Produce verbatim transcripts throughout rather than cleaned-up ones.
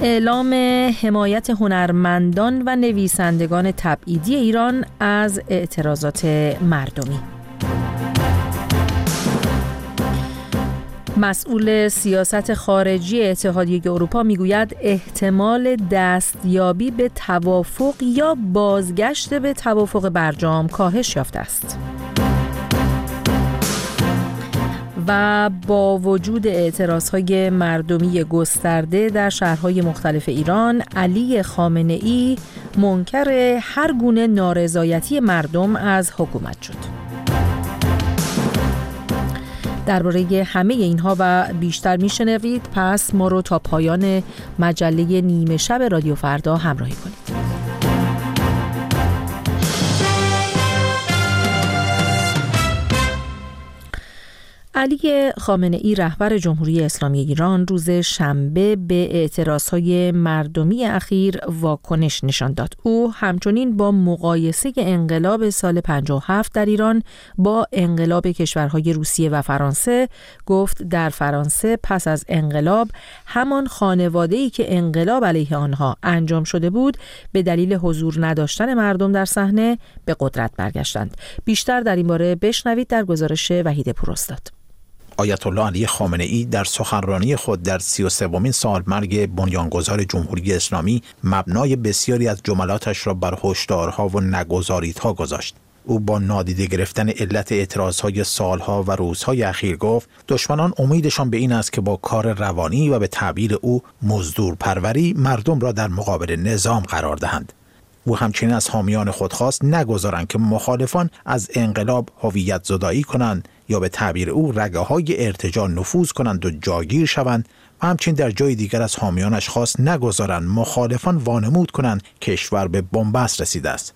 اعلام حمایت هنرمندان و نویسندگان تبعیدی ایران از اعتراضات مردمی. مسئول سیاست خارجی اتحادیه اروپا میگوید احتمال دستیابی به توافق یا بازگشت به توافق برجام کاهش یافته است. و با وجود اعتراضهای مردمی گسترده در شهرهای مختلف ایران، علی خامنه‌ای منکر هر گونه نارضایتی مردم از حکومت شد. درباره همه اینها و بیشتر میشنوید، پس ما رو تا پایان مجله نیمه شب رادیو فردا همراهی کنید. علی خامنه‌ای رهبر جمهوری اسلامی ایران روز شنبه به اعتراضهای مردمی اخیر واکنش نشان داد. او همچنین با مقایسه انقلاب سال پنجاه و هفت در ایران با انقلاب کشورهای روسیه و فرانسه گفت در فرانسه پس از انقلاب همان خانواده‌ای که انقلاب علیه آنها انجام شده بود به دلیل حضور نداشتن مردم در صحنه به قدرت برگشتند. بیشتر در این باره بشنوید در گزارش وحید پوراستاد. آیت الله علی خامنه‌ای در سخنرانی خود در سی و سومین سالمرگ بنیانگذار جمهوری اسلامی مبنای بسیاری از جملاتش را بر هشدارها و نگذاریدها گذاشت. او با نادیده گرفتن علت اعتراضهای سالها و روزهای اخیر گفت دشمنان امیدشان به این است که با کار روانی و به تعبیر او مزدور پروری مردم را در مقابل نظام قرار دهند. او همچنین از حامیان خود خواست نگذارند که مخالفان از انقلاب هویت زدایی کنند یا به تعبیر او رگه‌های ارتجاع نفوذ کنند و جاگیر شوند و همچنین در جای دیگر از حامیانش خواست نگذارند مخالفان وانمود کنند کشور به بنبست رسیده است.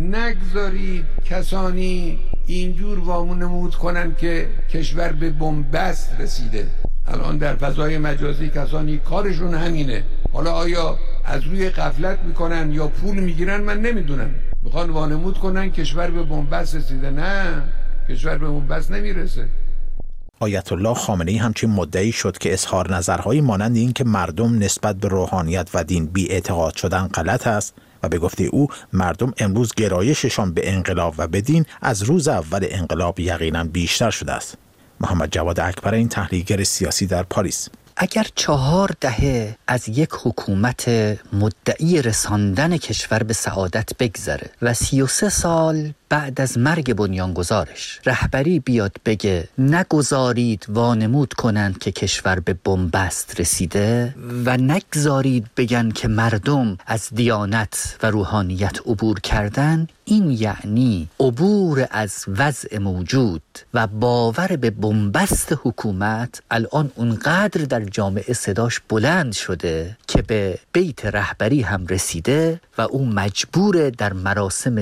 نگذارید کسانی اینجور وانمود کنند که کشور به بنبست رسیده. الان در فضای مجازی کسانی کارشون همینه. حالا آیا از روی غفلت میکنن یا پول میگیرن من نمیدونم. میخوان وانمود کنن کشور به بنبست رسیده. نه، کشور به بنبست نمیرسه. آیت الله خامنه‌ای همچنین مدعی شد که اظهار نظرهایی مانند این که مردم نسبت به روحانیت و دین بی‌اعتقاد شدن غلط است و به گفته او مردم امروز گرایششان به انقلاب و به دین از روز اول انقلاب یقینا بیشتر شده است. محمد جواد اکبرین، تحلیلگر سیاسی در پاریس: اگر چهار دهه از یک حکومت مدعی رساندن کشور به سعادت بگذره و سی و سه سال بعد از مرگ بنیانگذارش رهبری بیاد بگه نگذارید وانمود کنند که کشور به بنبست رسیده و نگذارید بگن که مردم از دیانت و روحانیت عبور کردن، این یعنی عبور از وضع موجود و باور به بنبست حکومت الان اونقدر در جامعه صداش بلند شده که به بیت رهبری هم رسیده و او مجبور در مراسم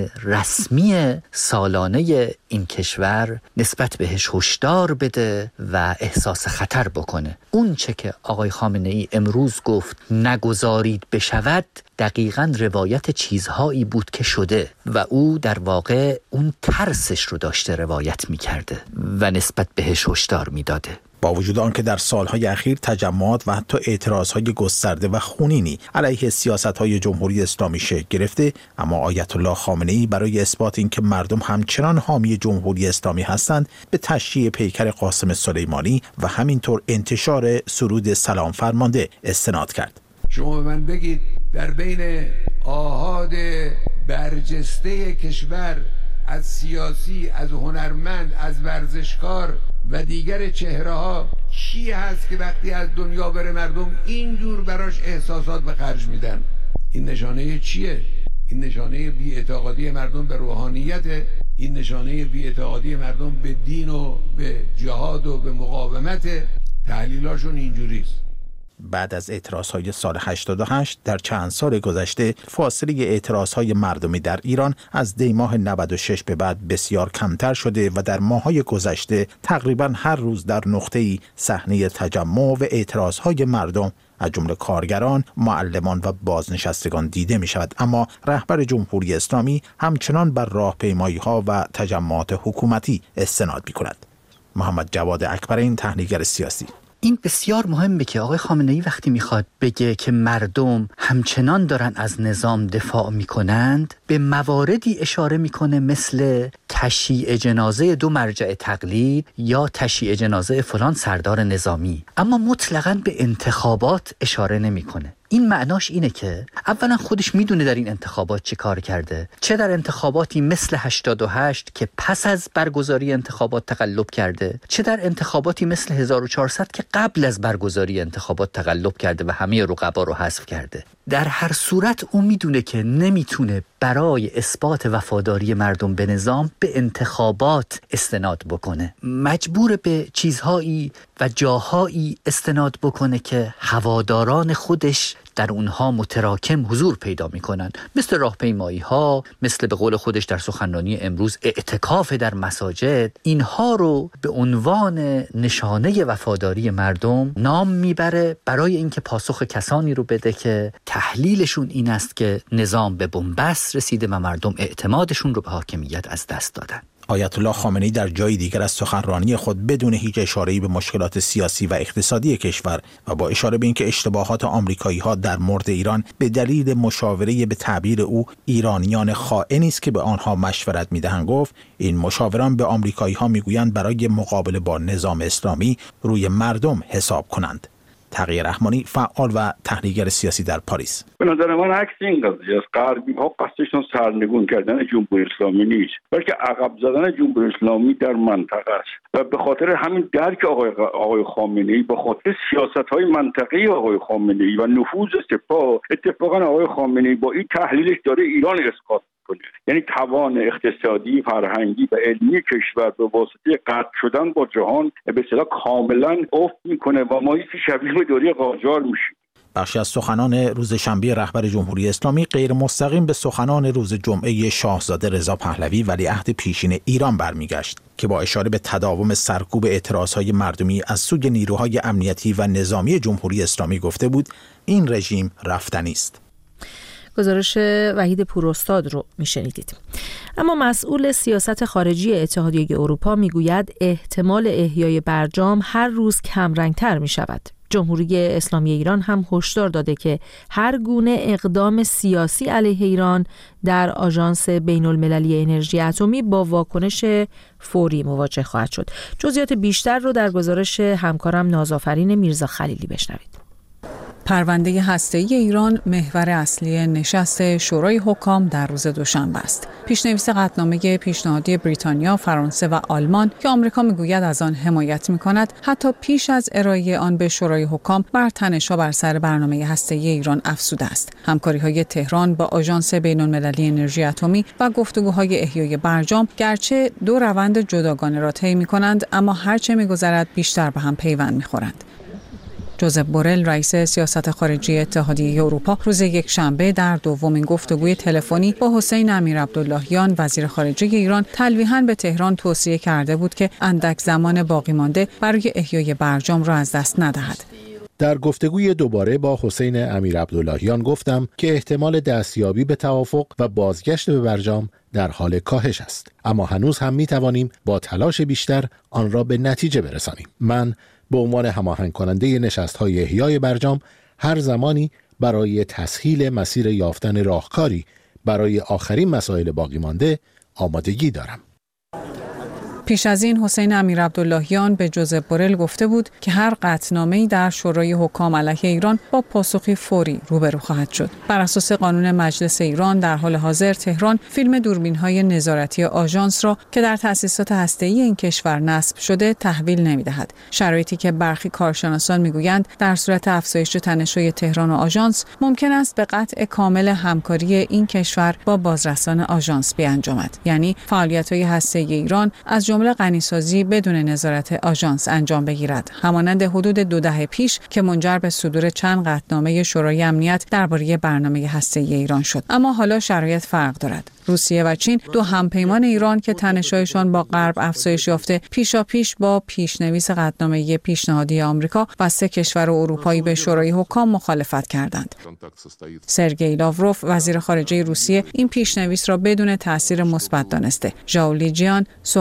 رسمی سالانه این کشور نسبت بهش هشدار بده و احساس خطر بکنه. اون چه که آقای خامنه‌ای امروز گفت نگذارید بشود دقیقاً روایت چیزهایی بود که شده و او در واقع اون ترسش رو داشته روایت می‌کرده و نسبت بهش هشدار می‌داده. با وجود آنکه در سالهای اخیر تجمعات و حتی اعتراضهای گسترده و خونینی علیه سیاست‌های جمهوری اسلامی شکل گرفته، اما آیت الله خامنه‌ای برای اثبات اینکه مردم همچنان حامی جمهوری اسلامی هستند به تشییع پیکر قاسم سلیمانی و همینطور انتشار سرود سلام فرمانده استناد کرد. شما به من بگید در بین آحاد برجسته کشور، از سیاسی، از هنرمند، از ورزشکار و دیگر چهره ها چی هست که وقتی از دنیا بره مردم اینجور براش احساسات به خرج میدن؟ این نشانه چیه؟ این نشانه بی‌اعتقادی مردم به روحانیت، این نشانه بی‌اعتقادی مردم به دین و به جهاد و به مقاومت. تحلیلاشون اینجوریست. بعد از اعتراضهای سال هشتاد و هشت در چند سال گذشته فاصله اعتراضهای مردمی در ایران از دی ماه نود و شش به بعد بسیار کمتر شده و در ماه‌های گذشته تقریباً هر روز در نقطه‌ای صحنه تجمع و اعتراضهای مردم از جمله کارگران، معلمان و بازنشستگان دیده می شود. اما رهبر جمهوری اسلامی همچنان بر راهپیمایی‌ها و تجمعات حکومتی استناد می کند. محمد جواد اکبرین، تحلیلگر سیاسی: این بسیار مهمه که آقای خامنه‌ای وقتی میخواد بگه که مردم همچنان دارن از نظام دفاع میکنند به مواردی اشاره میکنه مثل تشییع جنازه دو مرجع تقلید یا تشییع جنازه فلان سردار نظامی، اما مطلقاً به انتخابات اشاره نمیکنه. این معناش اینه که اولا خودش میدونه در این انتخابات چه کار کرده، چه در انتخاباتی مثل هشتاد و هشت که پس از برگزاری انتخابات تقلب کرده، چه در انتخاباتی مثل هزار و چهارصد که قبل از برگزاری انتخابات تقلب کرده و همه رقبا رو حذف کرده. در هر صورت اون میدونه که نمیتونه برای اثبات وفاداری مردم به نظام به انتخابات استناد بکنه، مجبور به چیزهایی و جاهایی استناد بکنه که هواداران خودش در اونها متراکم حضور پیدا میکنن، مثل راهپیمایی ها، مثل به قول خودش در سخنرانی امروز اعتکاف در مساجد. اینها رو به عنوان نشانه وفاداری مردم نام میبره برای اینکه پاسخ کسانی رو بده که تحلیلشون این است که نظام به بنبست رسیده و مردم اعتمادشون رو به حاکمیت از دست دادن. آیت الله خامنه‌ای در جای دیگر از سخنرانی خود بدون هیچ اشاره‌ای به مشکلات سیاسی و اقتصادی کشور و با اشاره به اینکه اشتباهات آمریکایی‌ها در مورد ایران به دلیل مشاوره به تعبیر او ایرانیان خائنی است که به آنها مشورت می‌دهند گفت این مشاوران به آمریکایی‌ها می‌گویند برای مقابله با نظام اسلامی روی مردم حساب کنند. تقی رحمانی، فعال و تحلیلگر سیاسی در پاریس: به نظر من عکس این قضیه است. غربی ها قصدشون سرنگون کردن جمهوری اسلامی نیست، بلکه عقب زدن جمهوری اسلامی در منطقه است و به خاطر همین درک آقای آقای خامنه‌ای، به خاطر سیاست‌های منطقی آقای خامنه‌ای و نفوذ سپاه، اتفاقا آقای خامنه‌ای با این تحلیلش داره ایران اسقاط کنه. یعنی توان اقتصادی، فرهنگی و علمی کشور به واسطه قطع شدن با جهان به اصطلاح کاملا افت میکنه و ما یک شبیه به دوره قاجار میشیم. بخشی از سخنان روز شنبه رهبر جمهوری اسلامی غیر مستقیم به سخنان روز جمعه شاهزاده رضا پهلوی ولیعهد پیشین ایران برمیگشت که با اشاره به تداوم سرکوب اعتراضهای مردمی از سوی نیروهای امنیتی و نظامی جمهوری اسلامی گفته بود این رژیم رفتنی است. گزارش وحید پوراستاد رو میشنیدید. اما مسئول سیاست خارجی اتحادیه اروپا میگوید احتمال احیای برجام هر روز کمرنگتر می شود. جمهوری اسلامی ایران هم هشدار داده که هر گونه اقدام سیاسی علیه ایران در آژانس بین المللی انرژی اتمی با واکنش فوری مواجه خواهد شد. جزئیات بیشتر رو در گزارش همکارم نازآفرین میرزا خلیلی بشنوید. پرونده هسته‌ای ایران محور اصلی نشست شورای حکام در روز دوشنبه است. پیشنویس قطعنامه پیشنهادی بریتانیا، فرانسه و آلمان که آمریکا میگوید از آن حمایت می‌کند، حتی پیش از ارائه آن به شورای حکام بر تنش‌ها بر سر برنامه هسته‌ای ایران افزوده است. همکاری‌های تهران با آژانس بین‌المللی انرژی اتمی و گفتگوهای احیای برجام گرچه دو روند جداگانه را طی می‌کنند، اما هرچه می‌گذرد بیشتر به هم پیوند می‌خورند. جوزپ بورل، رئیس سیاست خارجی اتحادیه اروپا، روز یکشنبه در دومین گفتگوی تلفنی با حسین امیرعبداللهیان وزیر خارجه ایران تلویحاً به تهران توصیه کرده بود که اندک زمان باقی مانده برای احیای برجام را از دست ندهد. در گفتگوی دوباره با حسین امیرعبداللهیان گفتم که احتمال دستیابی به توافق و بازگشت به برجام در حال کاهش است، اما هنوز هم می توانیم با تلاش بیشتر آن را به نتیجه برسانیم. من به عنوان هماهنگ کننده نشست‌های احیای برجام هر زمانی برای تسهیل مسیر یافتن راهکاری برای آخرین مسائل باقی مانده آمادگی دارم. پیش از این حسین امیرعبداللهیان به جوزپ بورل گفته بود که هر قطعنامه‌ای در شورای حکام علیه ایران با پاسخی فوری روبرو خواهد شد. بر اساس قانون مجلس ایران در حال حاضر تهران فیلم دوربین‌های نظارتی آژانس را که در تأسیسات هسته‌ای این کشور نصب شده تحویل نمی‌دهد. شرایطی که برخی کارشناسان می‌گویند در صورت افزایش تنش‌های تهران و آژانس ممکن است به قطع کامل همکاری این کشور با بازرسان آژانس بیانجامد. یعنی فعالیت‌های هسته‌ای ایران از جمله غنیسازی بدون نظارت آژانس انجام بگیرد، همانند حدود دو دهه پیش که منجر به صدور چند قطعنامه شورای امنیت درباره برنامه هسته‌ای ایران شد. اما حالا شرایط فرق دارد. روسیه و چین، دو همپیمان ایران که تنش‌هایشان با غرب افزایش یافته، پیشاپیش با پیشنویس قطعنامه پیشنهادی آمریکا و سه کشور اروپایی به شورای حکام مخالفت کردند. سرگئی لاوروف، وزیر خارجه روسیه، این پیشنویس را بدون تأثیر مثبت دانسته. ژائو لیجیان، سخنگوی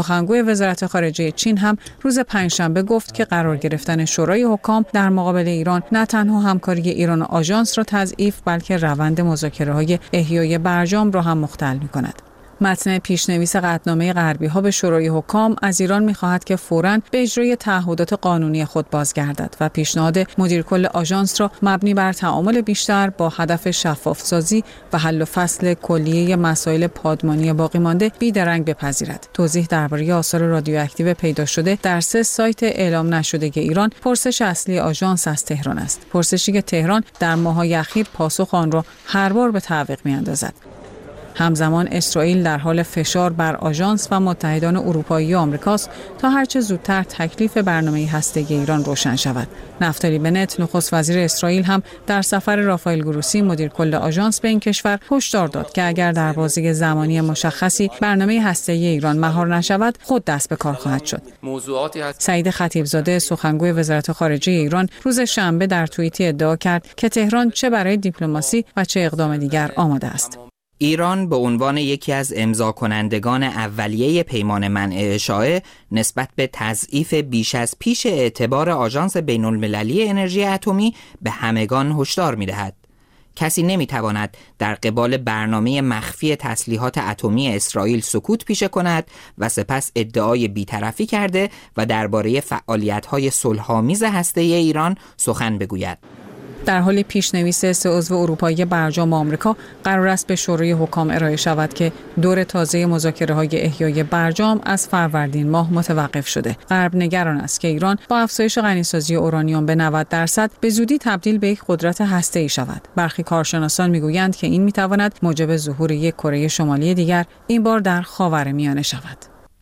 سخنگوی وزارت خارجه چین هم روز پنجشنبه گفت که قرار گرفتن شورای حکام در مقابل ایران نه تنها همکاری ایران و آژانس را تضعیف، بلکه روند مذاکره‌های احیای برجام را هم مختل می‌کند. متن پیشنویس قطعنامه غربی‌ها به شورای حکام از ایران می‌خواهد که فوراً به اجرای تعهدات قانونی خود بازگردد و پیشنهاد مدیر کل آژانس را مبنی بر تعامل بیشتر با هدف شفاف‌سازی و حل و فصل کلیه مسائل پادمانی باقی مانده بیدرنگ بپذیرد. توضیح درباره آثار رادیواکتیو پیدا شده در سه سایت اعلام نشده ایران پرسش اصلی آژانس از تهران است. پرسشی که تهران در ماه‌های اخیر پاسخ آن را هر بار به تعویق می‌اندازد. همزمان اسرائیل در حال فشار بر آژانس و متحدان اروپایی و آمریکاست تا هرچه زودتر تکلیف برنامه هسته‌ای ایران روشن شود. نفتالی بنت نخست وزیر اسرائیل هم در سفر رافائل گروسی مدیر کل آژانس به این کشور هشدار داد که اگر در بازه زمانی مشخصی برنامه هسته‌ای ایران مهار نشود خود دست به کار خواهد شد. سعید خطیبزاده سخنگوی وزارت خارجه ایران روز شنبه در توییتی ادعا کرد که تهران چه برای دیپلماسی و چه اقدام دیگر آماده است. ایران به عنوان یکی از امضا کنندگان اولیه پیمان منع اشاعه نسبت به تضعیف بیش از پیش اعتبار آژانس بین المللی انرژی اتمی به همگان هشدار می‌دهد. کسی نمی‌تواند در قبال برنامه مخفی تسلیحات اتمی اسرائیل سکوت پیشه کند و سپس ادعای بی‌طرفی کرده و درباره فعالیت‌های صلح‌آمیز هسته‌ای ایران سخن بگوید. در حالی پیشنویس سه عضو اروپایی برجام آمریکا قرار است به شورای حکام ارائه شود که دور تازه مذاکره‌های احیای برجام از فروردین ماه متوقف شده. غرب نگران است که ایران با افزایش غنیسازی اورانیوم به نود درصد به زودی تبدیل به یک قدرت هسته‌ای شود. برخی کارشناسان میگویند که این میتواند موجب ظهور یک کره شمالی دیگر، این بار در خاورمیانه شود.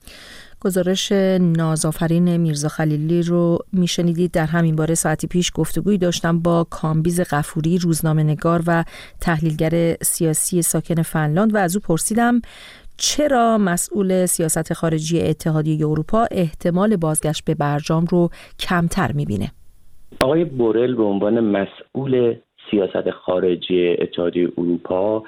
گزارش نازآفرین میرزا خلیلی رو میشنیدید. در همین باره ساعتی پیش گفتگویی داشتم با کامبیز غفوری، روزنامه‌نگار و تحلیلگر سیاسی ساکن فنلاند و از او پرسیدم چرا مسئول سیاست خارجی اتحادیه اروپا احتمال بازگشت به برجام رو کمتر میبینه. آقای بورل به عنوان مسئول سیاست خارجی اتحادیه اروپا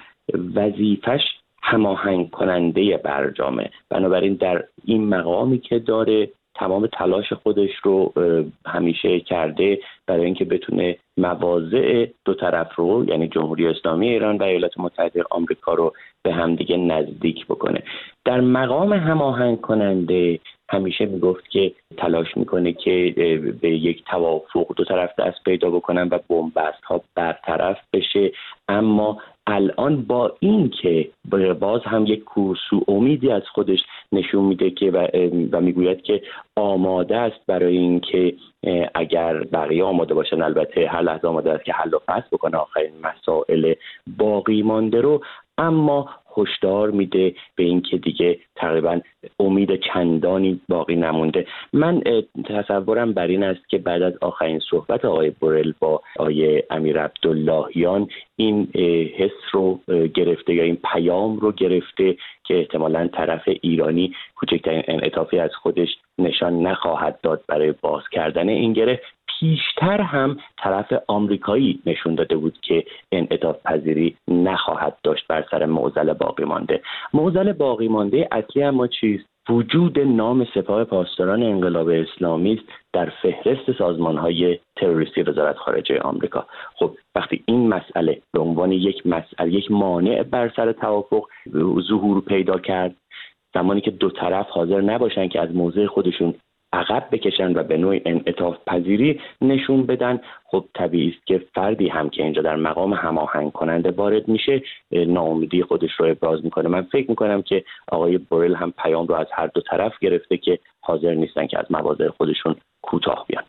وظیفش هماهنگ کننده برجامه، بنابراین در این مقامی که داره تمام تلاش خودش رو همیشه کرده برای اینکه بتونه مواضع دو طرف رو، یعنی جمهوری اسلامی ایران و ایالات متحده آمریکا رو به همدیگه نزدیک بکنه. در مقام هماهنگ کننده همیشه میگفت که تلاش میکنه که به یک توافق دو طرف دست پیدا بکنن و بنبست ها برطرف بشه، اما الان با این که باز هم یک کورسو امیدی از خودش نشون میده که و, و میگوید که آماده است برای این که اگر بقیه آماده باشن، البته هر لحظه آماده است که حل و فصل بکنه آخرین مسائل باقی مانده رو، اما هشدار میده به این که دیگه تقریبا امید چندانی باقی نمونده. من تصورم بر این است که بعد از آخرین صحبت آقای بورل با آقای امیر عبداللهیان این حس رو گرفته یا این پیام رو گرفته که احتمالاً طرف ایرانی کوچکترین انعطافی از خودش نشان نخواهد داد برای باز کردن این گره. پیشتر هم طرف آمریکایی نشون داده بود که انعطاف پذیری نخواهد داشت بر سر معضل باقی مانده. معضل باقی مانده اصلی اما چیست؟ وجود نام سپاه پاسداران انقلاب اسلامی است در فهرست سازمان‌های تروریستی وزارت خارجه آمریکا. خب وقتی این مسئله به عنوان یک مسئله، یک مانع بر سر توافق ظهور پیدا کرد، زمانی که دو طرف حاضر نباشن که از موضع خودشون عقب بکشن و به نوعی انعطاف پذیری نشون بدن، خب طبیعی است که فردی هم که اینجا در مقام هماهنگ کننده وارد میشه ناامیدی خودش رو ابراز میکنه. من فکر میکنم که آقای بورل هم پیام رو از هر دو طرف گرفته که حاضر نیستن که از مواضع خودشون کوتاه بیان.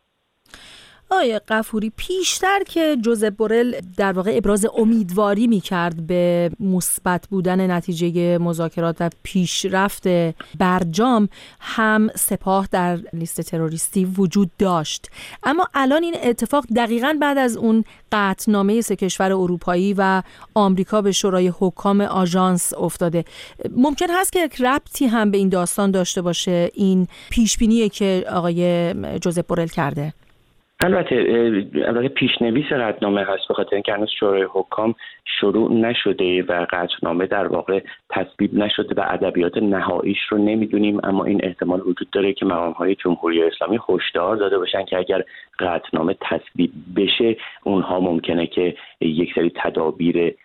آقای غفوری، پیشتر که جوزپ بورل در واقع ابراز امیدواری میکرد به مثبت بودن نتیجه مذاکرات و پیشرفت برجام، هم سپاه در لیست تروریستی وجود داشت، اما الان این اتفاق دقیقاً بعد از اون قطعنامه سه کشور اروپایی و آمریکا به شورای حکام آژانس افتاده. ممکن هست که یک ربطی هم به این داستان داشته باشه این پیشبینی که آقای جوزپ بورل کرده؟ البته البته پیشنویس قطعنامه هست، به خاطر اینکه هنوز شورای حکام شروع نشده و قطعنامه در واقع تصویب نشده و ادبیات نهاییش رو نمیدونیم، اما این احتمال وجود داره که مقام‌های جمهوری اسلامی هشدار داده باشن که اگر قطعنامه تصویب بشه اونها ممکنه که یک سری تدابیر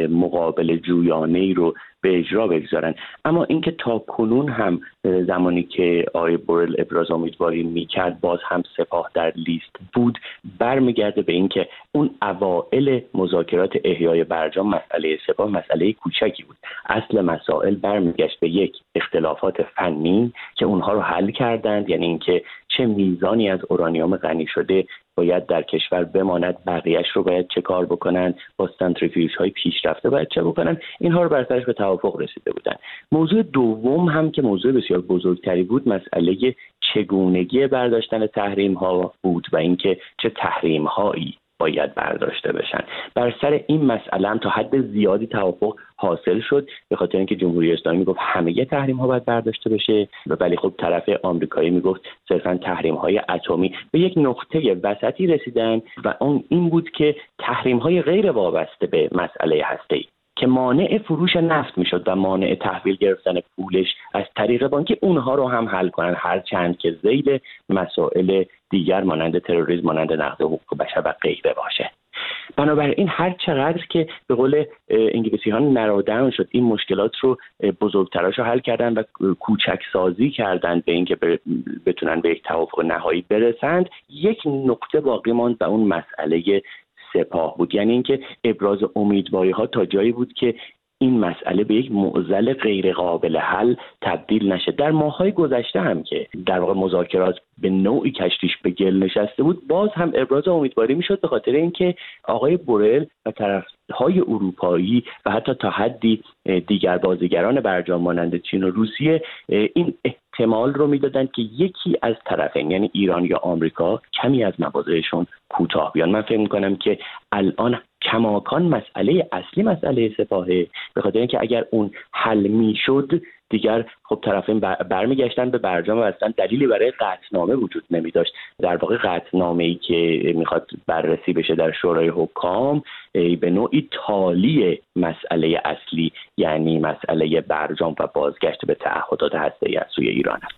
مقابل جویانه‌ای رو به اجرا بگذارن. اما اینکه تا کنون هم زمانی که آقای بورل ابراز امیدواری میکرد باز هم سپاه در لیست بود، برمیگرده به اینکه اون اوائل مذاکرات احیای برجام مسئله سپاه مسئله کوچکی بود. اصل مسائل برمیگشت به یک اختلافات فنی که اونها رو حل کردند، یعنی اینکه چه میزانی از اورانیوم غنی شده باید در کشور بماند، بقیه‌اش رو باید چه کار بکنن، با سنتریفیوژ های پیشرفته باید چه بکنن، اینها رو بر سرش به توافق رسیده بودن. موضوع دوم هم که موضوع بسیار بزرگتری بود مسئله چگونگی برداشتن تحریم ها بود و اینکه چه تحریم هایی باید برداشته بشن. بر سر این مسئله هم تا حد زیادی توافق حاصل شد، به خاطر اینکه جمهوری اسلامی میگفت همه تحریم ها باید برداشته بشه، ولی خب طرف آمریکایی میگفت صرفا تحریم های اتمی. به یک نقطه وسطی رسیدن و اون این بود که تحریم های غیر وابسته به مسئله هسته‌ای که مانع فروش نفت میشد و مانع تحویل گرفتن پولش از طریق بانکی، اونها رو هم حل کنن، هر چند که ذیل مسائل دیگر مانند تروریسم، مانند نقض حقوق بشر و غیره باشه. بنابراین هر چقدر که به قول انگلیسی ها نرودن شد این مشکلات رو بزرگتراش رو حل کردن و کوچک سازی کردن به اینکه بتونن به یک توافق نهایی برسند، یک نقطه باقی ماند و اون مسئله سپاه بود. یعنی اینکه ابراز امیدواری ها تا جایی بود که این مسئله به یک معضل غیر قابل حل تبدیل نشه. در ماه‌های گذشته هم که در واقع مذاکرات به نوعی کشتیش به گل نشسته بود، باز هم ابراز امیدواری میشد به خاطر اینکه آقای بورل و طرفهای اروپایی و حتی تا حدی دیگر بازیگران برجام مانند چین و روسیه این احتمال رو میدادن که یکی از طرفین، یعنی ایران یا آمریکا، کمی از مواضعشون کوتاه بیان. من فکر می‌کنم که الان کماکان مسئله اصلی مسئله سپاهه، به خاطر اینکه اگر اون حل میشد دیگر خب طرفین برمیگشتن به برجام و اصلا دلیلی برای قطعنامه وجود نمی داشت. در واقع قطعنامه‌ای که میخواد بررسی بشه در شورای حکام به نوعی تالی مسئله اصلی، یعنی مسئله برجام و بازگشت به تعهدات هسته‌ای از سوی ایران است.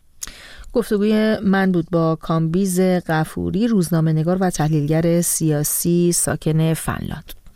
گفتگوی من بود با کامبیز غفوری، روزنامه‌نگار و تحلیلگر سیاسی ساکن فنلاند.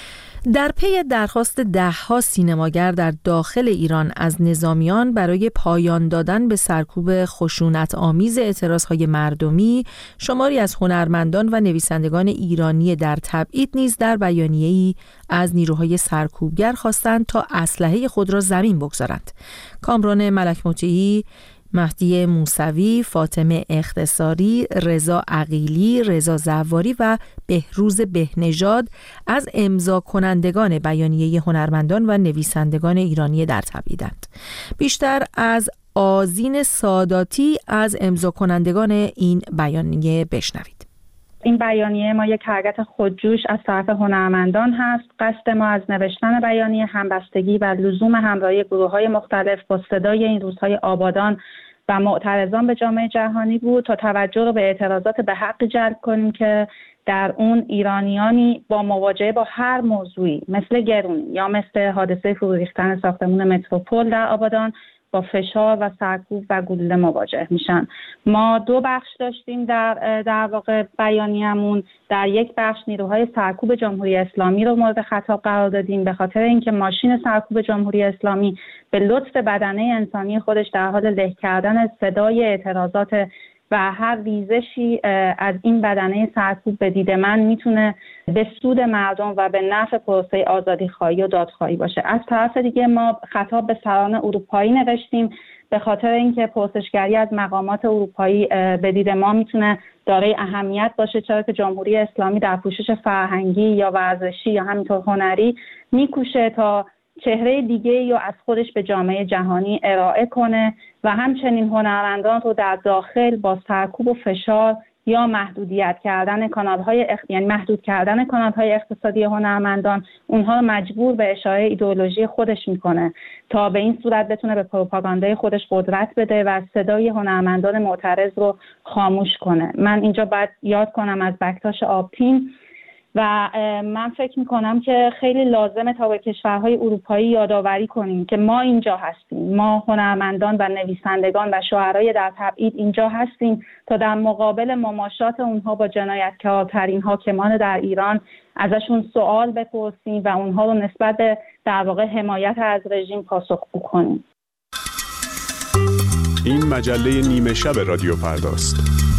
در پی درخواست ده‌ها سینماگر در داخل ایران از نظامیان برای پایان دادن به سرکوب خشونت آمیز اعتراضهای مردمی، شماری از هنرمندان و نویسندگان ایرانی در تبعید نیز در بیانیه‌ای از نیروهای سرکوبگر خواستند تا اسلحه خود را زمین بگذارند. کامران ملک مطیعی، مهدی موسوی، فاطمه اختصاری، رضا عقیلی، رضا زواری و بهروز بهنژاد از امضا کنندگان بیانیه هنرمندان و نویسندگان ایرانی در تبعیدند. بیشتر از آذین ساداتی از امضا کنندگان این بیانیه بشنوید. این بیانیه ما یک حرکت خودجوش از طرف هنرمندان هست. قصد ما از نوشتن بیانیه همبستگی و لزوم همراهی گروه‌های مختلف با صدای این روزهای آبادان و معترضان به جامعه جهانی بود تا توجه رو به اعتراضات به حق جلب کنیم که در اون ایرانیانی با مواجهه با هر موضوعی مثل گرونی یا مثل حادثه فرو ریختن ساختمان متروپول در آبادان با فشار و سرکوب و گلوله مواجه میشن. ما دو بخش داشتیم در در واقع بیانیه‌مون. در یک بخش نیروهای سرکوب جمهوری اسلامی رو مورد خطاب قرار دادیم به خاطر اینکه ماشین سرکوب جمهوری اسلامی به لطف بدنه انسانی خودش در حال له کردن صدای اعتراضات و هر ریزشی از این بدنه سرکوب به دید من میتونه به سود مردم و به نفع پروسه آزادیخواهی و دادخواهی باشه. از طرف دیگه ما خطاب به سران اروپایی نوشتیم به خاطر اینکه پرسشگری از مقامات اروپایی به دید ما میتونه دارای اهمیت باشه، چرا که جمهوری اسلامی در پوشش فرهنگی یا ورزشی یا همینطور هنری میکوشه تا چهره دیگه‌ای رو از خودش به جامعه جهانی ارائه کنه و همچنین هنرمندان رو در داخل با سرکوب و فشار یا محدودیت کردن کانال‌های اخ... یعنی محدود کردن کانال‌های اقتصادی هنرمندان اونها مجبور به اشاعه ایدئولوژی خودش میکنه تا به این صورت بتونه به پروپاگاندای خودش قدرت بده و صدای هنرمندان معترض رو خاموش کنه. من اینجا باید یاد کنم از بکتاش آبتین و من فکر میکنم که خیلی لازمه تا به کشورهای اروپایی یادآوری کنیم که ما اینجا هستیم، ما هنرمندان و نویسندگان و شاعرای در تبعید اینجا هستیم تا در مقابل مماشات اونها با جنایتکارترین حاکمان در ایران ازشون سوال بپرسیم و اونها رو نسبت به در واقع حمایت از رژیم پاسخگو کنیم. این مجله نیمه شب رادیو فرداست.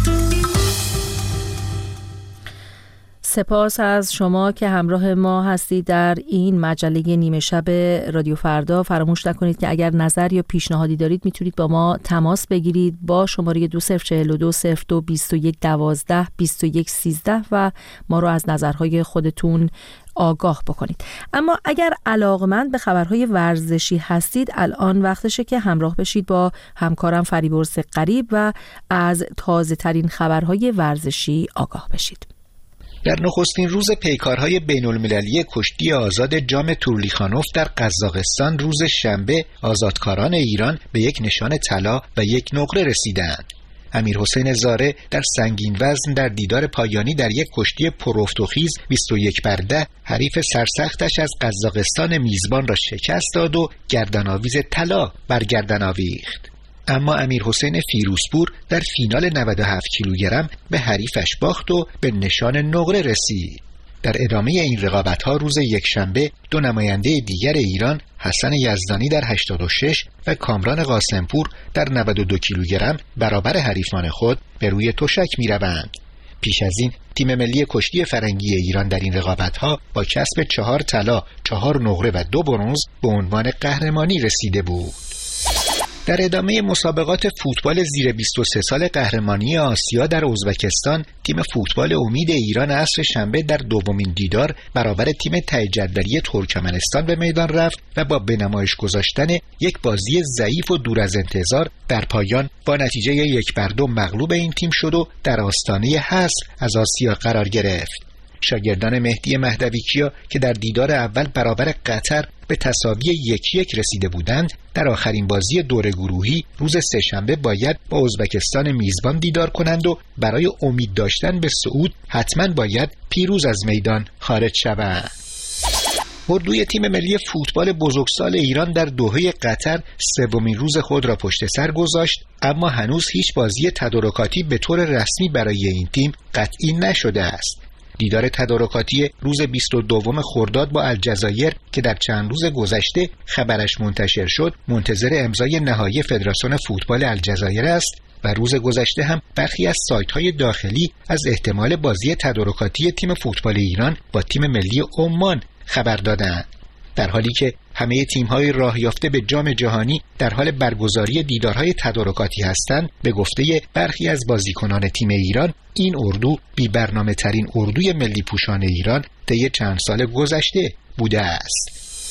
سپاس از شما که همراه ما هستید در این مجله نیمه شب رادیو فردا. فراموش نکنید که اگر نظر یا پیشنهادی دارید میتونید با ما تماس بگیرید با شماره دو صفر چهل و دو صفر دو بیست و یک دوازده بیست و یک سیزده و ما رو از نظرهای خودتون آگاه بکنید. اما اگر علاقمند به خبرهای ورزشی هستید، الان وقتشه که همراه بشید با همکارم فریبرز غریب و از تازه ترین خبرهای ورزشی آگاه بشید. در نخستین روز پیکارهای بین‌المللی کشتی آزاد جام تورلیخانوف در قزاقستان روز شنبه آزادکاران ایران به یک نشان طلا و یک نقره رسیدند. امیرحسین زاره در سنگین وزن در دیدار پایانی در یک کشتی پرافت و خیز بیست و یک بر ده حریف سرسختش از قزاقستان میزبان را شکست داد و گردن‌آویز طلا بر گردن آویخت. اما امیرحسین فیروزپور در فینال نود و هفت کیلوگرم به حریفش باخت و به نشان نقره رسید. در ادامه این رقابت‌ها روز یکشنبه دو نماینده دیگر ایران، حسن یزدانی در هشتاد و شش و کامران قاسمپور در نود و دو کیلوگرم برابر حریفان خود به روی تشک می‌روند. پیش از این تیم ملی کشتی فرنگی ایران در این رقابت‌ها با کسب چهار طلا، چهار نقره و دو برنز به عنوان قهرمانی رسیده بود. در ادامه مسابقات فوتبال زیر بیست و سه سال قهرمانی آسیا در ازبکستان، تیم فوتبال امید ایران عصر شنبه در دومین دیدار برابر تیم ته جدولی ترکمنستان به میدان رفت و با به نمایش گذاشتن یک بازی ضعیف و دور از انتظار در پایان با نتیجه یک بر دو مغلوب این تیم شد و در آستانه حذف از آسیا قرار گرفت. شاگردان مهدی مهدویکیا که در دیدار اول برابر قطر به تساوی یک یک رسیده بودند، در آخرین بازی دور گروهی روز سه‌شنبه باید با ازبکستان میزبان دیدار کنند و برای امید داشتن به صعود حتما باید پیروز از میدان خارج شوند. اردوی تیم ملی فوتبال بزرگسال ایران در دوحه قطر سومین روز خود را پشت سر گذاشت، اما هنوز هیچ بازی تدارکاتی به طور رسمی برای این تیم قطعی نشده است. دیدار تدارکاتی روز بیست و دو خرداد با الجزایر که در چند روز گذشته خبرش منتشر شد، منتظر امضای نهایی فدراسیون فوتبال الجزایر است و روز گذشته هم برخی از سایت‌های داخلی از احتمال بازی تدارکاتی تیم فوتبال ایران با تیم ملی عمان خبر دادند. در حالی که همه تیم‌های راه یافته به جام جهانی در حال برگزاری دیدارهای تدارکاتی هستند، به گفته برخی از بازیکنان تیم ایران، این اردو بی برنامه ترین اردوی ملی پوشان ایران طی چند سال گذشته بوده است.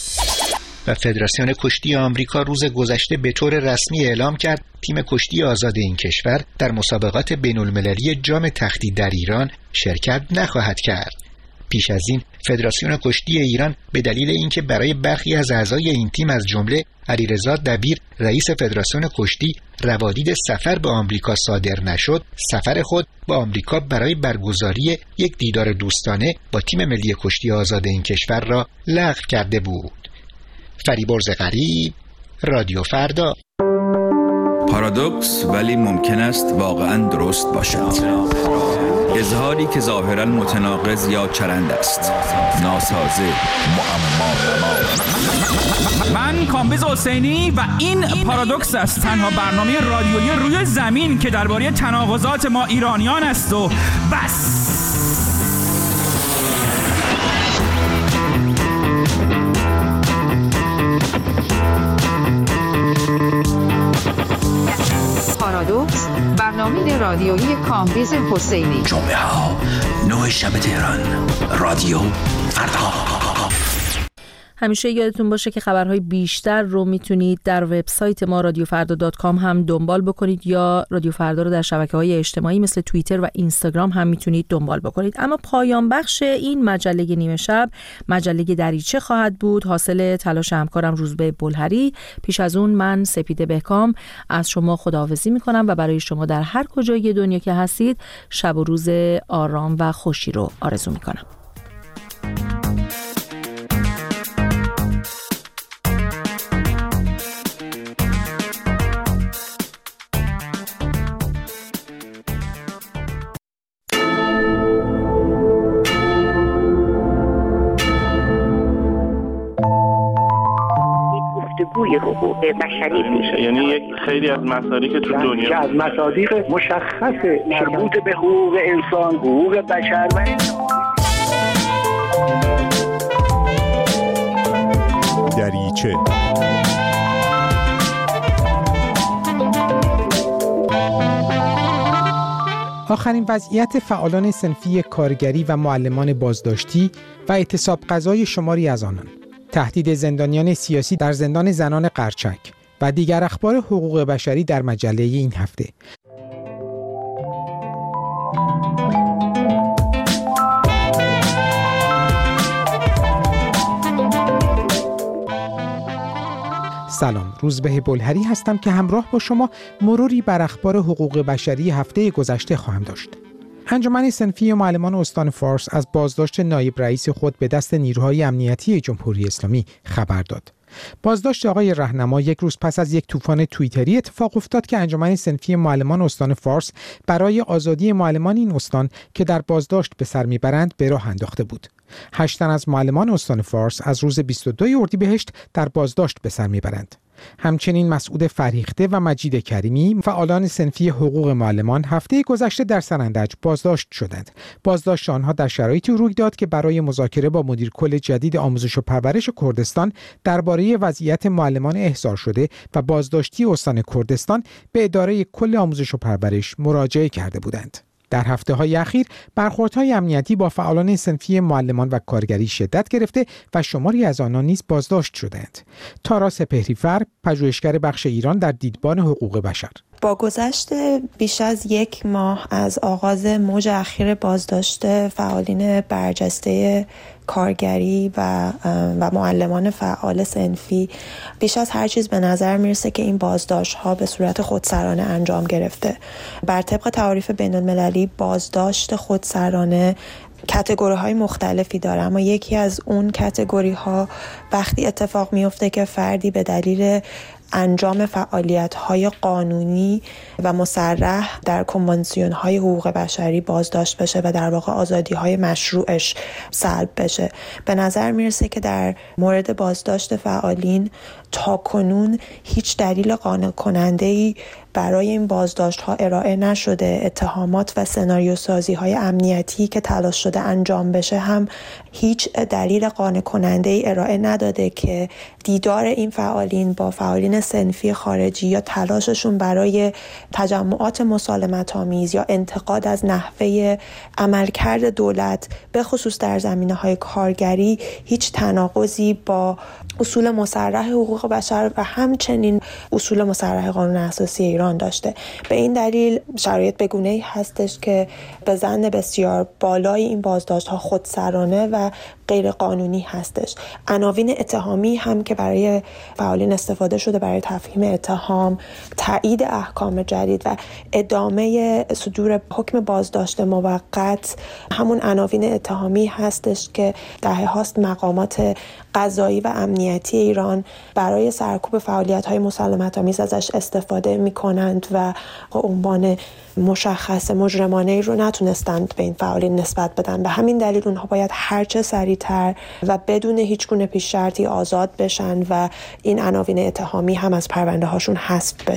و فدراسیون کشتی آمریکا روز گذشته به طور رسمی اعلام کرد تیم کشتی آزاد این کشور در مسابقات بین‌المللی جام تختی در ایران شرکت نخواهد کرد. پیش از این فدراسیون کشتی ایران به دلیل اینکه برای برخی از اعضای این تیم از جمله علیرضا دبیر رئیس فدراسیون کشتی روادید سفر به آمریکا صادر نشد، سفر خود به آمریکا برای برگزاری یک دیدار دوستانه با تیم ملی کشتی آزاد این کشور را لغو کرده بود. فریبرز غریب، رادیو فردا. پارادوکس ولی ممکن است واقعا درست باشد. اظهاری که ظاهرا متناقض یا چرند است، ناسازه، معما. من کامبیز حسینی و این پارادوکس است، تنها برنامه رادیویی روی زمین که درباره تناقضات ما ایرانیان است و بس. پارادوکس، برنامه رادیویی کامبیز حسینی. جمعه ها نه شب تهران، رادیو فردا. همیشه یادتون باشه که خبرهای بیشتر رو میتونید در وبسایت ما رادیو فردا دات کام هم دنبال بکنید یا رادیو فردا رو در شبکه‌های اجتماعی مثل توییتر و اینستاگرام هم میتونید دنبال بکنید. اما پایان بخش این مجله نیمه شب مجله دریچه خواهد بود، حاصل تلاش همکارم روزبه بلهری. پیش از اون من سپیده بهکام از شما خداحافظی میکنم و برای شما در هر کجای دنیا که هستید شب و روز آرام و خوشی رو آرزو میکنم. گفتگوی حقوق بشری میشه، یعنی یک خیلی از مسائلی که تو دنیا از مصادیق مشخص مربوط به حقوق انسان، حقوق بشر و دریچه. آخرین وضعیت فعالان صنفی کارگری و معلمان بازداشتی و اعتصاب قضای شماری از آنان، تهدید زندانیان سیاسی در زندان زنان قرچک و دیگر اخبار حقوق بشری در مجله این هفته. سلام، روزبه بلهری هستم که همراه با شما مروری بر اخبار حقوق بشری هفته گذشته خواهم داشت. انجمن صنفی معلمان استان فارس از بازداشت نایب رئیس خود به دست نیروهای امنیتی جمهوری اسلامی خبر داد. بازداشت آقای رهنما یک روز پس از یک طوفان توییتری اتفاق افتاد که انجمن صنفی معلمان استان فارس برای آزادی معلمان این استان که در بازداشت به سر میبرند به راه انداخته بود. هشت تن از معلمان استان فارس از روز بیست و دو اردیبهشت در بازداشت به سر میبرند. همچنین مسعود فریخته و مجید کریمی، فعالان صنفی حقوق معلمان، هفته گذشته در سرندج بازداشت شدند. بازداشت آنها در شرایطی روی داد که برای مذاکره با مدیر کل جدید آموزش و پرورش کردستان درباره وضعیت معلمان احضار شده و بازداشتی استان کردستان به اداره کل آموزش و پرورش مراجعه کرده بودند. در هفته‌های اخیر برخوردهای امنیتی با فعالان صنفی معلمان و کارگری شدت گرفته و شماری از آنان نیز بازداشت شدند. تارا سپهری‌فر، پژوهشگر بخش ایران در دیدبان حقوق بشر: با گذشت بیش از یک ماه از آغاز موج اخیر بازداشت فعالین برجسته کارگری و و معلمان فعال صنفی، بیش از هر چیز به نظر میرسه که این بازداشت ها به صورت خودسرانه انجام گرفته. بر طبق تعاریف بین المللی بازداشت خودسرانه کاتگوری های مختلفی داره، اما یکی از اون کاتگوری ها وقتی اتفاق میفته که فردی به دلیل انجام فعالیت‌های قانونی و مصرح در کنوانسیون‌های حقوق بشری بازداشت بشه و در واقع آزادی‌های مشروعش سلب بشه. به نظر میرسه که در مورد بازداشت فعالین تا کنون هیچ دلیل قانع کننده‌ای برای این بازداشت‌ها ارائه نشده. اتهامات و سناریو سازی‌های امنیتی که تلاش شده انجام بشه هم هیچ دلیل قانع کننده‌ای ارائه نداده که دیدار این فعالین با فعالین صنفی خارجی یا تلاششون برای تجمعات مسالمت‌آمیز یا انتقاد از نحوه عملکرد دولت به خصوص در زمینه‌های کارگری هیچ تناقضی با اصول مصرح حقوق بشر و همچنین اصول مصرح قانون اساسی ایران داشته. به این دلیل شرایط بگونه‌ای هستش که به ظن بسیار بالای این بازداشت‌ها خودسرانه و غیر قانونی هستش. عناوین اتهامی هم که برای فعالین استفاده شده برای تفهیم اتهام، تایید احکام جدید و ادامه صدور حکم بازداشت موقت همون عناوین اتهامی هستش که دهه هاست مقامات قضایی و امنیتی ایران برای سرکوب فعالیت‌های مسالمت‌آمیز ازش استفاده می‌کنند و عنوان مشخص مجرمانه‌ای رو نتونستند به این فعالین نسبت بدن. به همین دلیل اونها باید هرچه سریعتر و بدون هیچ گونه پیش شرطی آزاد بشن و این عناوین اتهامی هم از پرونده هاشون حذف بشه.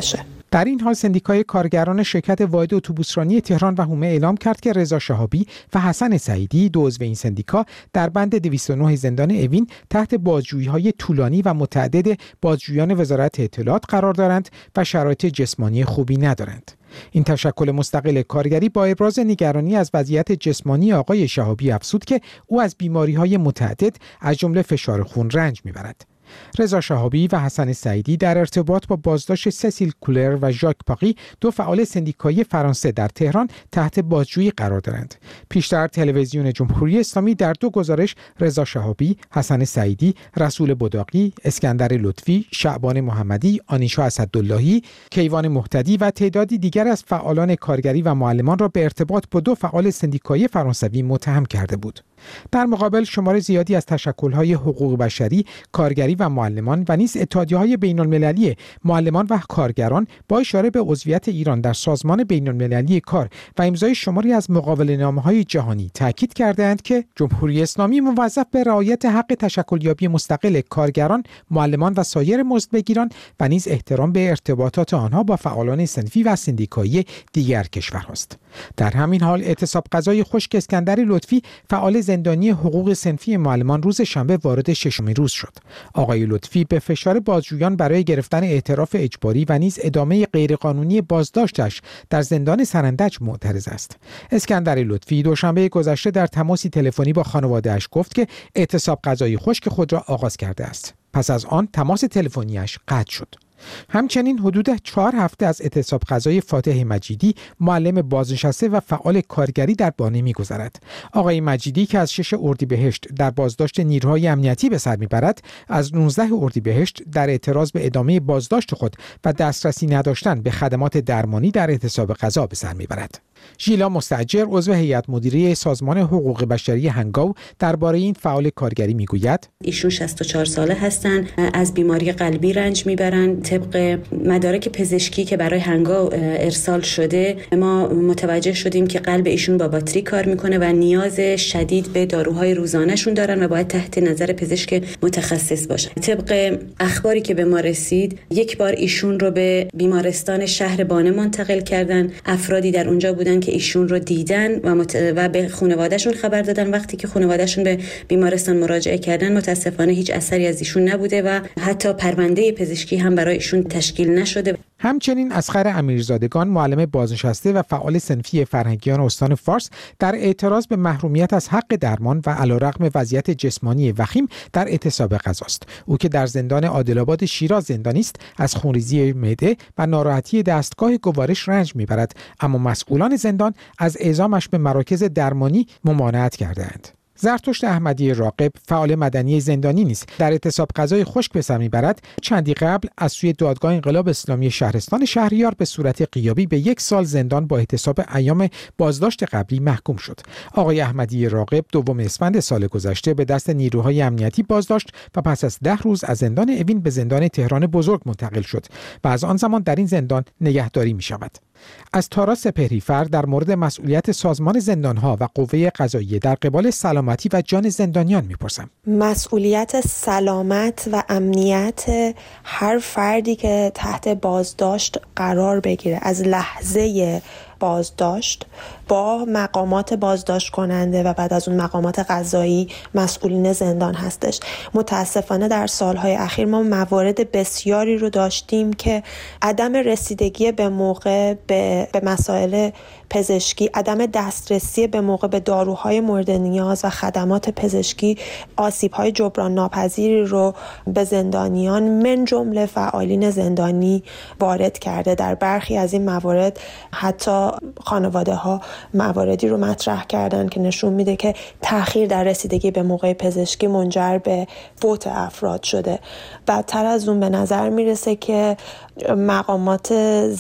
در این حال سندیکای کارگران شرکت واحد اتوبوسرانی تهران و حومه اعلام کرد که رضا شهابی و حسن سعیدی دو عضو این سندیکا در بند دویست و نه زندان اوین تحت بازجویی‌های طولانی و متعدد بازجویان وزارت اطلاعات قرار دارند و شرایط جسمانی خوبی ندارند. این تشکل مستقل کارگری با ابراز نگرانی از وضعیت جسمانی آقای شهابی افزود که او از بیماری‌های متعدد از جمله فشار خون رنج می‌برد. رضا شهابی و حسن سعیدی در ارتباط با بازداشت سسیل کولر و ژاک پاقی دو فعال سندیکایی فرانسه در تهران تحت بازجویی قرار دارند. پیشتر تلویزیون جمهوری اسلامی در دو گزارش رضا شهابی، حسن سعیدی، رسول بداقی، اسکندر لطفی، شعبان محمدی، آنیشا اسداللهی، کیوان مهتدی و تعدادی دیگر از فعالان کارگری و معلمان را به ارتباط با دو فعال سندیکایی فرانسوی متهم کرده بود. در مقابل شمار زیادی از تشکل‌های حقوق بشری، کارگری و معلمان و نیز اتحادیه‌های بین‌المللی معلمان و کارگران با اشاره به عضویت ایران در سازمان بین‌المللی کار و امضای شماری از مقاوله‌نامه‌های جهانی تاکید کردند که جمهوری اسلامی موظف به رعایت حق تشکلیابی مستقل کارگران، معلمان و سایر مزدبگیران و نیز احترام به ارتباطات آنها با فعالان صنفی و سندیکایی دیگر کشورهاست. در همین حال اعتصاب غذای خشک اسکندر لطفی فعال زندانی حقوق صنفی معلمان روز شنبه وارد ششمین روز شد. آقای لطفی به فشار بازجویان برای گرفتن اعتراف اجباری و نیز ادامه غیرقانونی بازداشتش در زندان سرندج معترض است. اسکندر لطفی دوشنبه گذشته در تماسی تلفنی با خانواده‌اش گفت که اعتصاب غذای خشک خود را آغاز کرده است. پس از آن تماس تلفنیش قطع شد. همچنین حدود چهار هفته از اعتصاب غذای فاتح مجیدی، معلم بازنشسته و فعال کارگری در بانه می‌گذرد. آقای مجیدی که از شش اردیبهشت در بازداشت نیروهای امنیتی به سر می‌برد، از نوزده اردیبهشت در اعتراض به ادامه بازداشت خود و دسترسی نداشتن به خدمات درمانی در اعتصاب غذا به سر می‌برد. ژیلا مستاجر عضو هیئت مدیره سازمان حقوق بشری هنگاو درباره این فعال کارگری میگوید: ایشون شصت و چهار ساله هستند، از بیماری قلبی رنج میبرند. طبق مدارک پزشکی که برای هنگاو ارسال شده ما متوجه شدیم که قلب ایشون با باتری کار میکنه و نیاز شدید به داروهای روزانهشون دارن و باید تحت نظر پزشک متخصص باشن. طبق اخباری که به ما رسید یک بار ایشون رو به بیمارستان شهر بانه منتقل کردن. افرادی در اونجا بودن که ایشون رو دیدن و, مت... و به خانوادهشون خبر دادن. وقتی که خانوادهشون به بیمارستان مراجعه کردن متاسفانه هیچ اثری از ایشون نبوده و حتی پرونده پزشکی هم برای ایشون تشکیل نشده. همچنین اسخر امیرزادگان معلم بازنشسته و فعال صنفی فرهنگیان استان فارس در اعتراض به محرومیت از حق درمان و علیرغم وضعیت جسمانی وخیم در اعتصاب غذاست. او که در زندان عادل‌آباد شیراز زندانی است، از خونریزی معده و ناراحتی دستگاه گوارش رنج میبرد، اما مسئولان زندان از اعزامش به مراکز درمانی ممانعت کردند. زرتشت احمدی راقب فعال مدنی زندانی نیز در اعتصاب غذای خشک به سر میبرد. چندی قبل از سوی دادگاه انقلاب اسلامی شهرستان شهریار به صورت غیابی به یک سال زندان با احتساب ایام بازداشت قبلی محکوم شد. آقای احمدی راقب دوم اسفند سال گذشته به دست نیروهای امنیتی بازداشت و پس از ده روز از زندان اوین به زندان تهران بزرگ منتقل شد و از آن زمان در این زندان نگهداری می شود. از تارا سپهریفر در مورد مسئولیت سازمان زندانها و قوه قضاییه در قبال سلامتی و جان زندانیان میپرسم. مسئولیت سلامت و امنیت هر فردی که تحت بازداشت قرار بگیره از لحظه بازداشت با مقامات بازداشت کننده و بعد از اون مقامات قضایی مسئولین زندان هستش. متاسفانه در سالهای اخیر ما موارد بسیاری رو داشتیم که عدم رسیدگی به موقع به, به مسائل پزشکی، عدم دسترسی به موقع به داروهای مورد نیاز و خدمات پزشکی آسیب‌های جبران ناپذیری رو به زندانیان من جمله فعالین زندانی وارد کرده. در برخی از این موارد حتی خانواده‌ها مواردی رو مطرح کردن که نشون میده که تأخیر در رسیدگی به موقع پزشکی منجر به فوت افراد شده. بدتر از اون به نظر میرسه که مقامات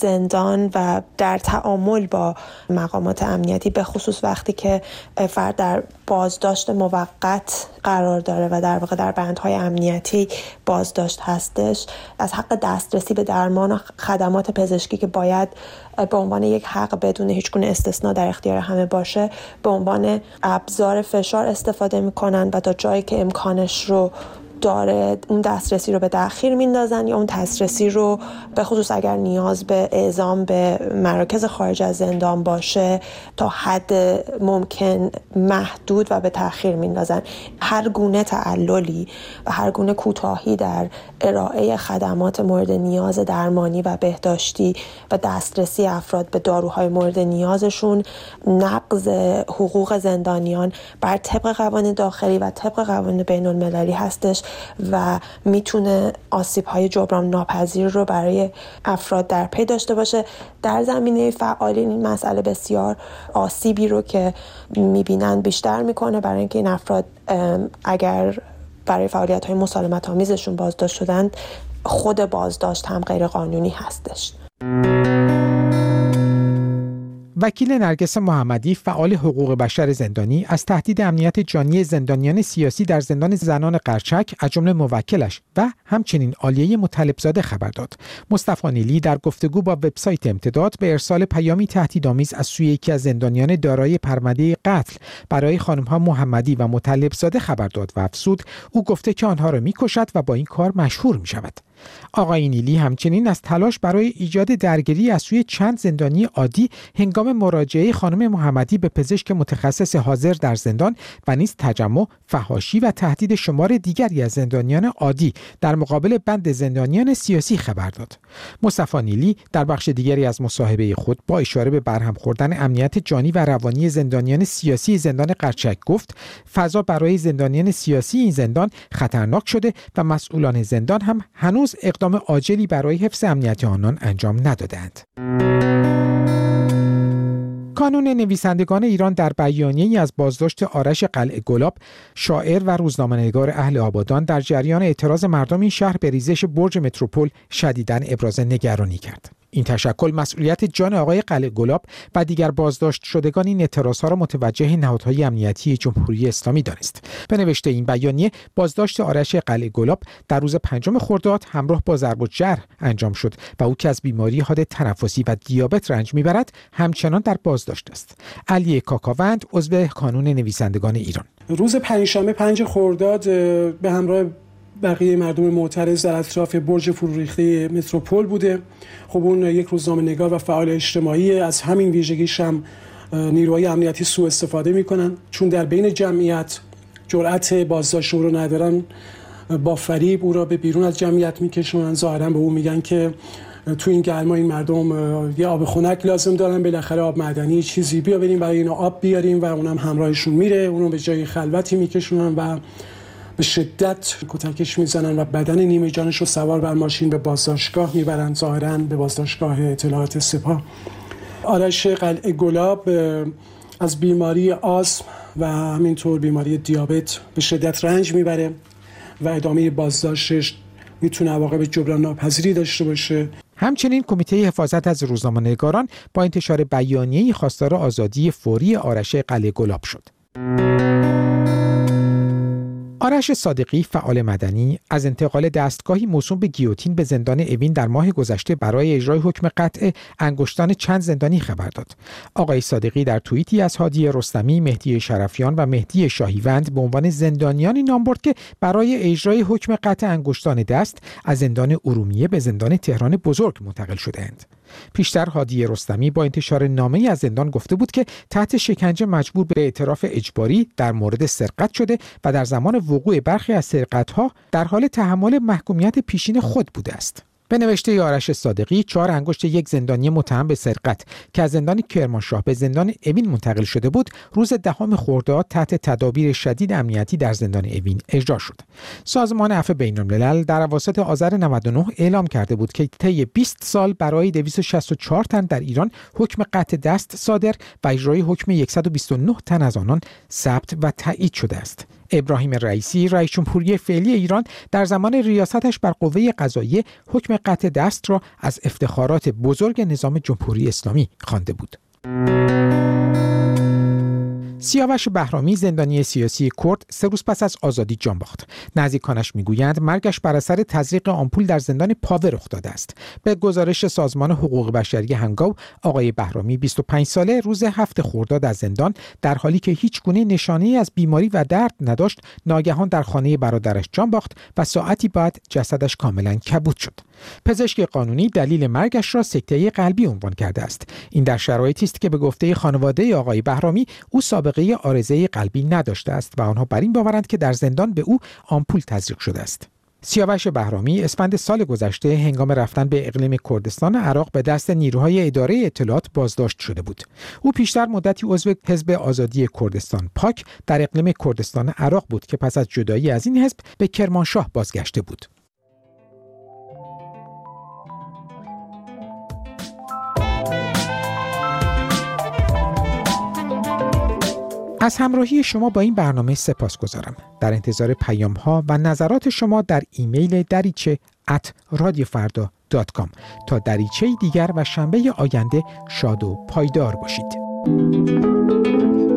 زندان و در تعامل با مقامات امنیتی به خصوص وقتی که فرد در بازداشت موقت قرار داره و در واقع در بندهای امنیتی بازداشت هستش، از حق دسترسی به درمان و خدمات پزشکی که باید به عنوان یک حق بدون هیچ گونه استثناء در اختیار همه باشه به عنوان ابزار فشار استفاده میکنن و تا جایی که امکانش رو داره اون دسترسی رو به تأخیر میندازن یا اون دسترسی رو به خصوص اگر نیاز به اعزام به مراکز خارج از زندان باشه تا حد ممکن محدود و به تأخیر میندازن. هر گونه تعللی و هر گونه کوتاهی در ارائه خدمات مورد نیاز درمانی و بهداشتی و دسترسی افراد به داروهای مورد نیازشون نقض حقوق زندانیان بر طبق قوانین داخلی و طبق قوانین بین المللی هستش و میتونه آسیب‌های جبران ناپذیر رو برای افراد در پی داشته باشه. در زمینه فعالین این مسئله بسیار آسیبی رو که میبینن بیشتر میکنه، برای اینکه این افراد اگر برای فعالیت‌های مسالمت‌آمیزشون بازداشت شدن، خود بازداشت هم غیر قانونی هستش. وکیل نرگس محمدی، فعال حقوق بشر زندانی، از تهدید امنیت جانی زندانیان سیاسی در زندان زنان قرچک از جمله موکلش و همچنین عالیه مطلبزاده خبر داد. مصطفی نیلی در گفتگو با وبسایت امتداد به ارسال پیامی تهدیدآمیز از سوی یکی از زندانیان دارای پرونده قتل برای خانم‌ها محمدی و مطلبزاده خبر داد و افزود او گفته که آنها را می‌کشد و با این کار مشهور می‌شود. آقای نیلی همچنین از تلاش برای ایجاد درگیری از سوی چند زندانی عادی هنگام مراجعه خانم محمدی به پزشک متخصص حاضر در زندان و نیز تجمع، فحاشی و تهدید شمار دیگری از زندانیان عادی در مقابل بند زندانیان سیاسی خبر داد. مصطفی نیلی در بخش دیگری از مصاحبه خود با اشاره به برهم خوردن امنیت جانی و روانی زندانیان سیاسی زندان قرچک گفت فضا برای زندانیان سیاسی این زندان خطرناک شده و مسئولان زندان هم هنوز اقدام عاجلی برای حفظ امنیت آنان انجام ندادند. کانون نویسندگان ایران در بیانیه‌ای از بازداشت آرش قلعه گلاب، شاعر و روزنامه‌نگار اهل آبادان، در جریان اعتراض مردم این شهر به ریزش برج متروپول شدیداً ابراز نگرانی کرد. این تشکل مسئولیت جان آقای قلعه گلاب و دیگر بازداشت شدگان این اعتراضها را متوجه نهادهای امنیتی جمهوری اسلامی دانست. به نوشته این بیانیه، بازداشت آرش قلعه گلاب در روز پنجم خرداد همراه با ضرب و جرح انجام شد و او که از بیماری حاد تنفسی و دیابت رنج میبرد همچنان در بازداشت است. علی کاکاوند، عضو کانون نویسندگان ایران: روز پنجشنبه پنج خرداد به همراه بقیه مردم معترض در اطراف برج فروریخته متروپول بوده. خب اون یک روزنامه‌نگار و فعال اجتماعی، از همین ویژگیش هم نیروهای امنیتی سوء استفاده میکنن، چون در بین جمعیت جرأت بازداشت او رو ندارن، با فریب او را به بیرون از جمعیت میکشونن. ظاهرا به او میگن که تو این گرما این مردم یه آب خنک لازم دارن، بالاخره آب معدنی چیزی بیا بریم برای اینا آب بیاریم، و اونم همراهشون میره، اونو به جای خلوتی میکشونن و به شدت کتکش میزنن و بدن نیمه جانش رو سوار بر ماشین به بازداشتگاه میبرن، ظاهراً به بازداشتگاه اطلاعات سپاه. آرش قلعه گلاب از بیماری آسم و همینطور بیماری دیابت به شدت رنج میبره و ادامه بازداشتش میتونه عواقب جبران ناپذیری داشته باشه. همچنین کمیته حفاظت از روزنامه‌نگاران با انتشار بیانیه‌ای خواستار آزادی فوری آرش قلعه گلاب شد. آرش صادقی، فعال مدنی، از انتقال دستگاهی موسوم به گیوتین به زندان اوین در ماه گذشته برای اجرای حکم قطع انگشتان چند زندانی خبر داد. آقای صادقی در توییتی از هادی رستمی، مهدی شرفیان و مهدی شاهیوند به عنوان زندانیانی نام برد که برای اجرای حکم قطع انگشتان دست از زندان ارومیه به زندان تهران بزرگ منتقل شده‌اند. پیشتر هادی رستمی با انتشار نامه‌ای از زندان گفته بود که تحت شکنجه مجبور به اعتراف اجباری در مورد سرقت شده و در زمان وقوع برخی از سرقت‌ها در حال تحمل محکومیت پیشین خود بوده است. به نوشته آرش صادقی، چهار انگشت یک زندانی متهم به سرقت که از زندان کرمانشاه به زندان اوین منتقل شده بود، روز دهم خرداد تحت تدابیر شدید امنیتی در زندان اوین اجرا شد. سازمان عفو بین‌الملل در اواسط آذر نود و نه اعلام کرده بود که طی بیست سال برای دویست و شصت و چهار تن در ایران حکم قطع دست صادر و اجرای حکم صد و بیست و نه تن از آنان ثبت و تایید شده است. ابراهیم رئیسی، رئیس جمهوری فعلی ایران، در زمان ریاستش بر قوه قضاییه حکم قطع دست را از افتخارات بزرگ نظام جمهوری اسلامی خوانده بود. سیاوش بهرامی زندانی سیاسی کرد سه روز پس از آزادی جان باخت. نزدیکانش میگویند مرگش بر اثر تزریق آمپول در زندان پاوه رخ داده است. به گزارش سازمان حقوق بشری هنگاو، آقای بهرامی بیست و پنج ساله روز هفت خرداد از زندان در حالی که هیچ گونه نشانه‌ای از بیماری و درد نداشت، ناگهان در خانه برادرش جان باخت و ساعتی بعد جسدش کاملا کبود شد. پزشک قانونی دلیل مرگش را سکته قلبی عنوان کرده است. این در شرایطی است که به گفته خانواده آقای بهرامی او سابقه عارضه قلبی نداشته است و آنها بر این باورند که در زندان به او آمپول تزریق شده است. سیاوش بهرامی اسفند سال گذشته هنگام رفتن به اقلیم کردستان عراق به دست نیروهای اداره اطلاعات بازداشت شده بود. او پیشتر مدتی عضو حزب آزادی کردستان پاک در اقلیم کردستان عراق بود که پس از جدایی از این حزب به کرمانشاه بازگشته بود. از همراهی شما با این برنامه سپاسگزارم. در انتظار پیام ها و نظرات شما در ایمیل دریچه ات رادیوفردا دات کام تا دریچه دیگر و شنبه آینده شاد و پایدار باشید.